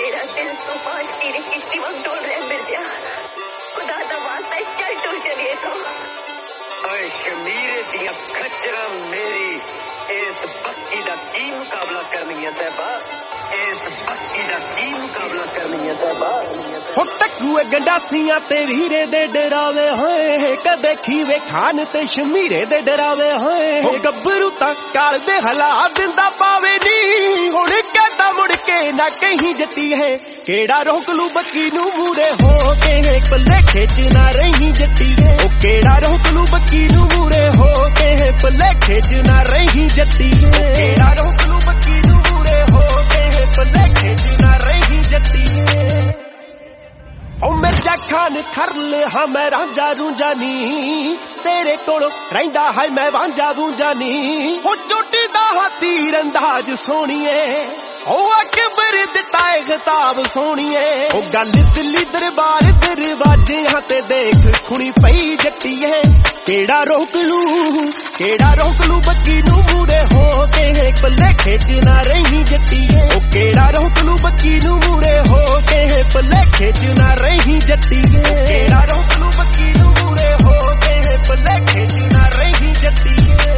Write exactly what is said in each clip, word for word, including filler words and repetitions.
मेरा दिल तूफान की किश्ती वक्त डोल रहा है मिर्जा। खुदा दा वास्ता चल टूर चलिए तो। ओए शमीरे दिया खच्चरा मेरी इस बक्की दा की मुकाबला करनी है साहबा, इस बक्की दा की मुकाबला करनी है साहबा। हो टक्कूए गंडासियां ते हीरे दे डरावे होए, कदे खीवे खान ते शमीरे दे डरावे होए। हो गब्बरू तां काल दे हला दिंदा पावे नी, हुण कहता मुड़ के ना कहीं जती है। केड़ा रोक लू बक्की नू मूरे हो के, पल्ले खिच ना रही जती है। ओ केड़ा रोक लू बक्की नू मूरे हो के, पल्ले खिच ना रही जती है। केड़ा रोक लू बक्की नू मूरे हो के, पल्ले खिच ना रही जती है। ओ मिर्जा खान कर ले हाँ मैं रांझा रूंझा नी, तेरे कोल रहिंदा है मैं वांझा वूंझा नी। ओ चोटी दा तीर अंदाज सोहणीए, ओ अकबर दिता है खिताब सोहणीए। ओ गल दिल्ली दरबार दरवाजियां ते देख खुणी पई जट्टीए। केड़ा रोक लू केड़ा रोक लू बक्की नू मूरे हो के, पल्ले खिच ना रही जट्टीए। ओ केड़ा रोक लू बक्की नू मूरे हो के, पल्ले खिच ना रही जट्टीए। केड़ा रोक लू बक्की नू मूरे हो के, पल्ले खिच ना रही जट्टीए।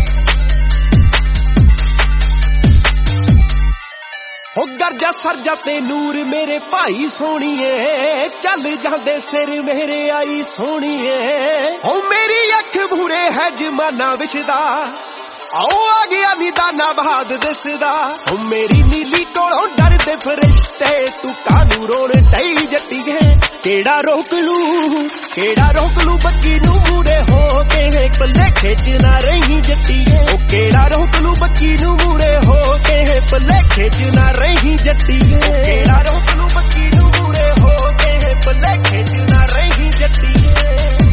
हो गरजा सरजा ते नूर मेरे भाई सोहणीए, चल जांदे सिर मेरे आई सोहणीए। हो मेरी अख भूरे है जमाना विछदा, आओ आ गया निदाना बहाद दिसदा। हो मेरी नीली कोलों डरदे फरिश्ते, तू कानू रोण ढई जट्टीए। केड़ा रोक लू केड़ा रोक लू बक्की नू मूरे हो के, पल्ले खिच ना रही जट्टीए। ओ केड़ा रोक लू बक्की नू मूरे हो के, पल्ले खिच ना रही जट्टीए। केड़ा रोक लू बक्की नू मूरे हो के, पल्ले खिच ना रही जट्टीए।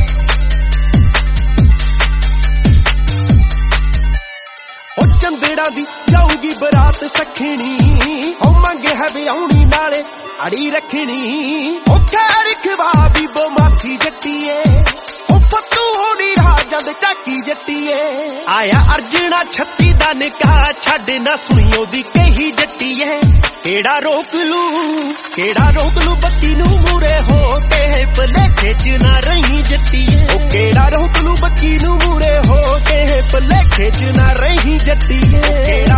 ओ चंदेड़ा दी जाऊगी बरात सखनी, ओ मंगे है ब्याहनी नाले अड़ी रखनी। ओ खैर खवा बीबो मासी जट्टीए, ओ फत्तू होनी राजा दे चाकी जट्टीए। आया अर्जना छत्ती दा निकाह छड़ ना सुनियो दी कही जट्टीए। केड़ा रोक लू केड़ा रोक लू बक्की नू मूरे हो के, पल्ले खिच ना रही जट्टीए। ओ केड़ा रोक लू बक्की नू मूरे हो के, पल्ले खिच ना रही जट्टीए।